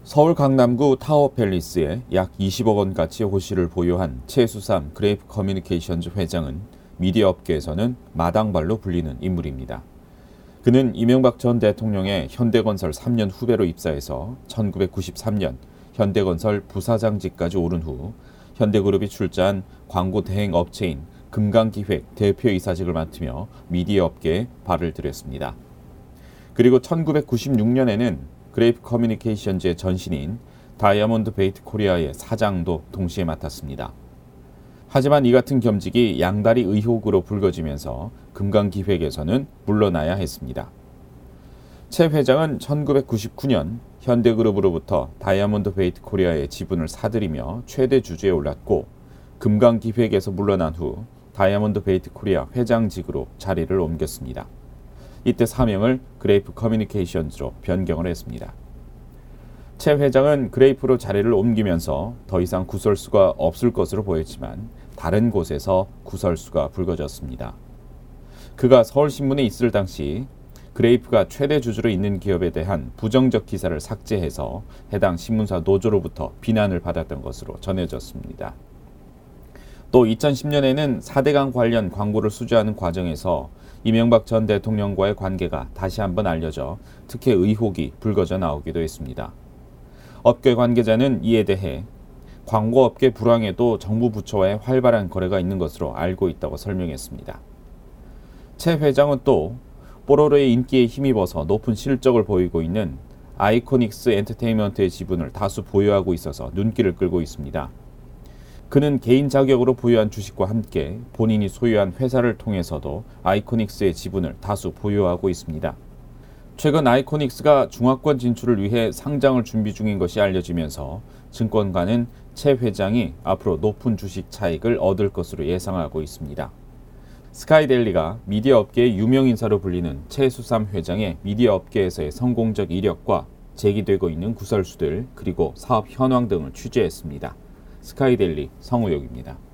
서울 강남구 타워팰리스에 약 20억 원 가치의 호실을 보유한 최수삼 그레이프 커뮤니케이션즈 회장은 미디어 업계에서는 마당발로 불리는 인물입니다. 그는 이명박 전 대통령의 현대건설 3년 후배로 입사해서 1993년 현대건설 부사장직까지 오른 후 현대그룹이 출자한 광고 대행 업체인 금강기획 대표이사직을 맡으며 미디어 업계에 발을 들였습니다. 그리고 1996년에는 그레이프 커뮤니케이션즈의 전신인 다이아몬드 베이트 코리아의 사장도 동시에 맡았습니다. 하지만 이 같은 겸직이 양다리 의혹으로 불거지면서 금강기획에서는 물러나야 했습니다. 최 회장은 1999년 현대그룹으로부터 다이아몬드 베이트 코리아의 지분을 사들이며 최대 주주에 올랐고 금강기획에서 물러난 후 다이아몬드 베이트 코리아 회장직으로 자리를 옮겼습니다. 이때 사명을 그레이프 커뮤니케이션즈로 변경을 했습니다. 최 회장은 그레이프로 자리를 옮기면서 더 이상 구설수가 없을 것으로 보였지만 다른 곳에서 구설수가 불거졌습니다. 그가 서울신문에 있을 당시 그레이프가 최대 주주로 있는 기업에 대한 부정적 기사를 삭제해서 해당 신문사 노조로부터 비난을 받았던 것으로 전해졌습니다. 또 2010년에는 4대강 관련 광고를 수주하는 과정에서 이명박 전 대통령과의 관계가 다시 한번 알려져 특혜 의혹이 불거져 나오기도 했습니다. 업계 관계자는 이에 대해 광고업계 불황에도 정부 부처와의 활발한 거래가 있는 것으로 알고 있다고 설명했습니다. 최 회장은 또 뽀로로의 인기에 힘입어서 높은 실적을 보이고 있는 아이코닉스 엔터테인먼트의 지분을 다수 보유하고 있어서 눈길을 끌고 있습니다. 그는 개인 자격으로 보유한 주식과 함께 본인이 소유한 회사를 통해서도 아이코닉스의 지분을 다수 보유하고 있습니다. 최근 아이코닉스가 중화권 진출을 위해 상장을 준비 중인 것이 알려지면서 증권가는 최 회장이 앞으로 높은 주식 차익을 얻을 것으로 예상하고 있습니다. 스카이데일리가 미디어 업계의 유명 인사로 불리는 최수삼 회장의 미디어 업계에서의 성공적 이력과 제기되고 있는 구설수들 그리고 사업 현황 등을 취재했습니다. 스카이데일리 성우혁입니다.